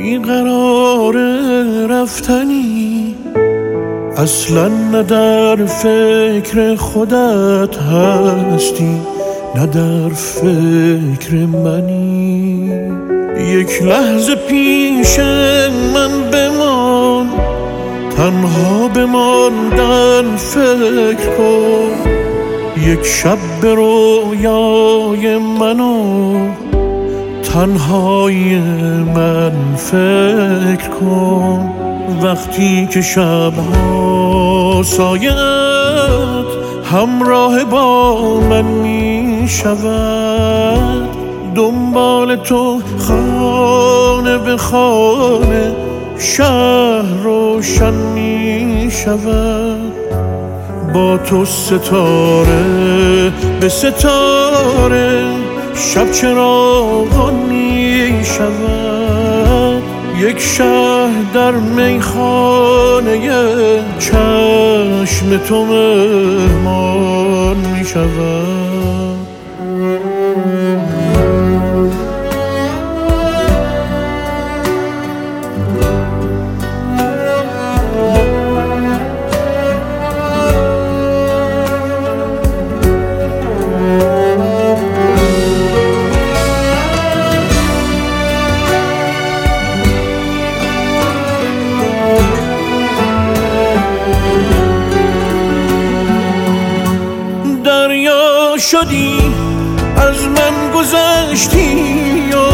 بیقرار رفتنی، اصلا نه در فکر خودت هستی نه در فکر منی. یک لحظه پیش من بمان، تنها بماندن فکر کن. یک شب به رویای منو تنهای من فکر کن. وقتی که شبها سایت همراه با من می شود، دنبال تو خانه به خانه شهر روشن می شود. با تو ستاره به ستاره شب چراغان می شود. یک شهر در میخانه چشم تو مهمان می شود. شدی از من گذشتی یا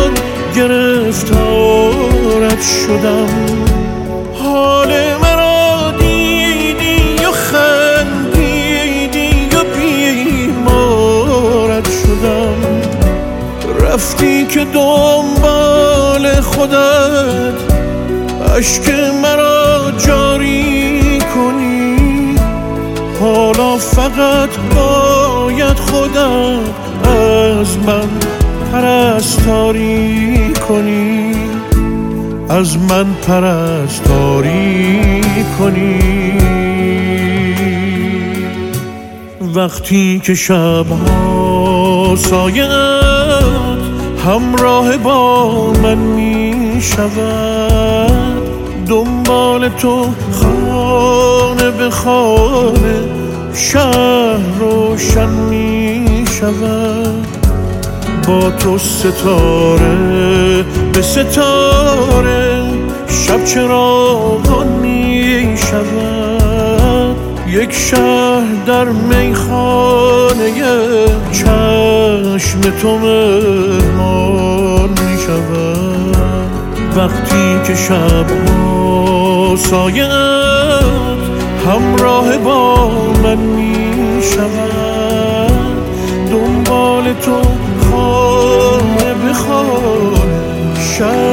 گرفتارت شدم. حال مرا دیدی یا خندیدی یا بیمارت شدم. رفتی که دنبال خودت اشک مرا جاری کنی. حالا فقط باید خودت از من پرستاری کنی، از من پرستاری کنی. وقتی که شبها سایت همراه با من می شود، دنبال تو خانه به خانه شهر روشن می شود. با تو ستاره به ستاره شب چراغان می شود. یک شهر در میخانه چشم تو مهمان می شود. وقتی که شبها سایت همراه با من می شود، دنبال تو خانه به خانه شهر